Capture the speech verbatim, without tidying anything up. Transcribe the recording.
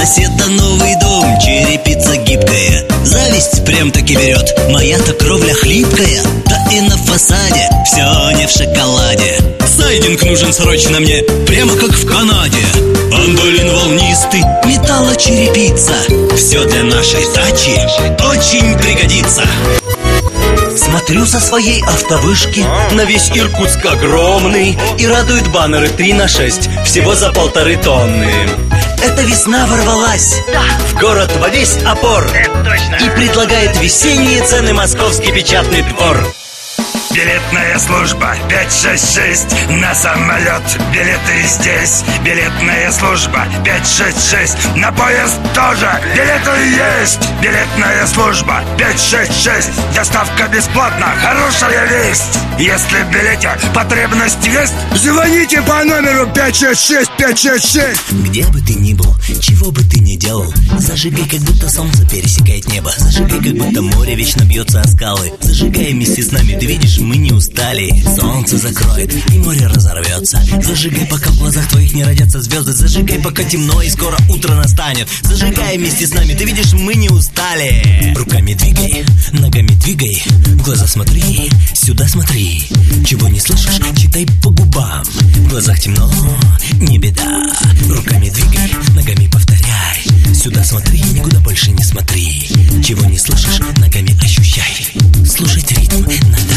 соседа новый дом, черепица гибкая. Зависть прям-таки берет, моя-то кровля хлипкая. Да и на фасаде все не в шоколаде. Сайдинг нужен срочно мне, прямо как в Канаде. Андолин волнистый, металлочерепица. Все для нашей дачи очень пригодится. Смотрю со своей автовышки на весь Иркутск огромный, и радуют баннеры три на шесть, всего за полторы тонны. Эта весна ворвалась в город во весь опор и предлагает весенние цены московский печатный двор. Билетная служба пять шесть шесть на самолет. Билеты здесь. Билетная служба пять шесть шесть на поезд тоже. Билеты есть. Билетная служба пять шесть шесть. Доставка бесплатна. Хорошая весть. Если в билете потребность есть, звоните по номеру пять шесть шесть пять шесть шесть. Где бы ты ни был, чего бы ты ни делал, зажигай, как будто солнце пересекает небо. Зажигай, как будто море вечно бьется о скалы. Зажигай вместе с нами, ты видишь, мы не устали. Солнце закроет и море разорвется. Зажигай, пока в глазах твоих не родятся звезды. Зажигай, пока темно и скоро утро настанет. Зажигай вместе с нами, ты видишь, мы не устали. Руками двигай, ногами двигай, в глаза смотри, сюда смотри. Чего не слышишь, читай по губам. В глазах темно, не беда. Руками двигай, ногами повторяй. Сюда смотри, никуда больше не смотри. Чего не слышишь, ногами ощущай. Слушать ритм надо.